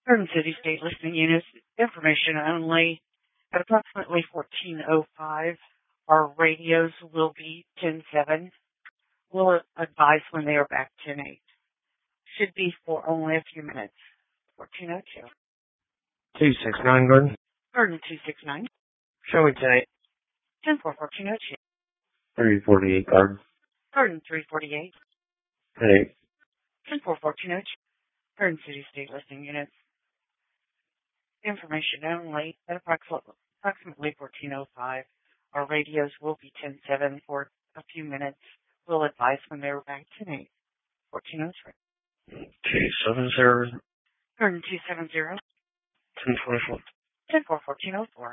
Garden City State Listening Units, information only. At approximately 14:05, our radios will be 10:07. We'll advise when they are back 10:08. Should be for only a few minutes. 14:02. 269 Garden. Garden 269. Show me tonight. 10:04, 14:02. 348 Garden. Garden 348. Hey. 10:04, 14:02. Garden City State Listening Units. Information only. At approximately 14:05, our radios will be 10:07 for a few minutes. We'll advise when they're back 10:08. 14:03. 270. Garden 270. 1024. 10:04, 14:04.